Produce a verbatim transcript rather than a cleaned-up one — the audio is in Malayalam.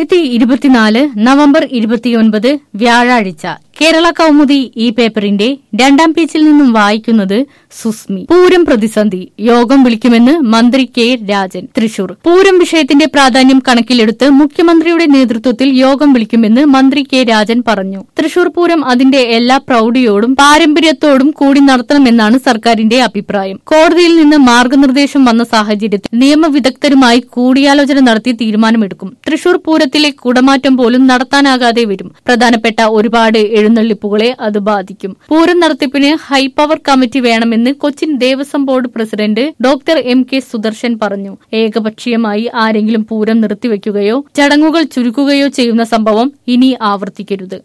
രണ്ടായിരത്തി ഇരുപത്തിനാല് നവംബർ ഇരുപത്തിയൊൻപത് വ്യാഴാഴ്ച കേരള കൗമുദി ഈ പേപ്പറിന്റെ രണ്ടാം പേജിൽ നിന്നും വായിക്കുന്നത് സുസ്മി. പൂരം പ്രതിസന്ധി, യോഗം വിളിക്കുമെന്ന് മന്ത്രി കെ രാജൻ. തൃശൂർ. പൂരം വിഷയത്തിന്റെ പ്രാധാന്യം കണക്കിലെടുത്ത് മുഖ്യമന്ത്രിയുടെ നേതൃത്വത്തിൽ യോഗം വിളിക്കുമെന്ന് മന്ത്രി കെ രാജൻ പറഞ്ഞു. തൃശൂർ പൂരം അതിന്റെ എല്ലാ പ്രൌഢിയോടും പാരമ്പര്യത്തോടും കൂടി നടത്തണമെന്നാണ് സർക്കാരിന്റെ അഭിപ്രായം. കോടതിയിൽ നിന്ന് മാർഗനിർദ്ദേശം വന്ന സാഹചര്യത്തിൽ നിയമവിദഗ്ധരുമായി കൂടിയാലോചന നടത്തി തീരുമാനമെടുക്കും. തൃശൂർ പൂരത്തിലെ കുടമാറ്റം പോലും നടത്താനാകാതെ വരും. പ്രധാനപ്പെട്ട ഒരുപാട് എഴുന്നള്ളിപ്പുകളെ അത് ബാധിക്കും. പൂരം നടത്തിപ്പിന് ഹൈപവർ കമ്മിറ്റി വേണമെന്ന് Cochin Devaswom board president doctor M K Sudarshan പറഞ്ഞു. ഏകപക്ഷീയമായി ആരെങ്കിലും പൂരം നിർത്തിവെക്കുകയോ ചടങ്ങുകൾ ചുരുക്കുകയോ ചെയ്യുന്ന സംഭവം ഇനി ആവർത്തിക്കരുത്.